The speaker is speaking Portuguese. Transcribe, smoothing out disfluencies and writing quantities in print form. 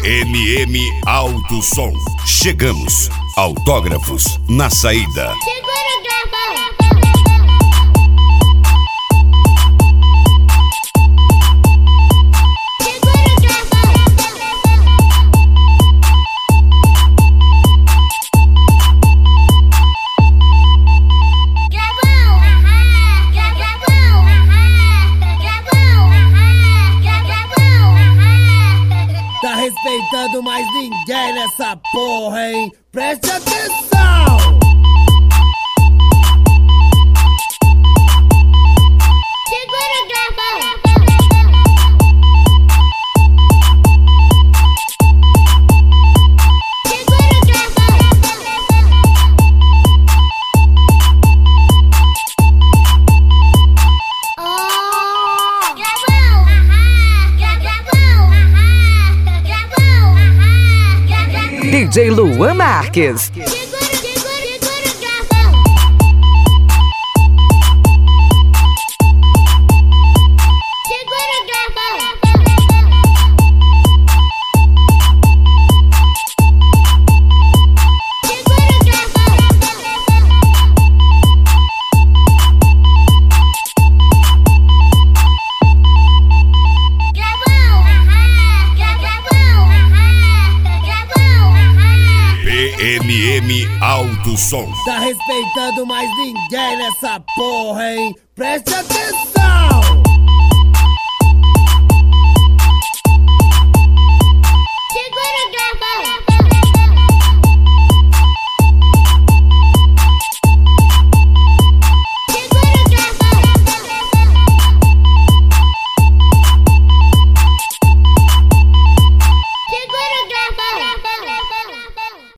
PMM Alto Som. Chegamos. Autógrafos na saída. Tá respeitando mais ninguém nessa porra, hein? Preste atenção! Segura o gravão! Segura o gravão! Oh! Gravão! Gravão! DJ Luan Marques. PMM Alto Som. Tá respeitando mais ninguém nessa porra, hein? Preste atenção!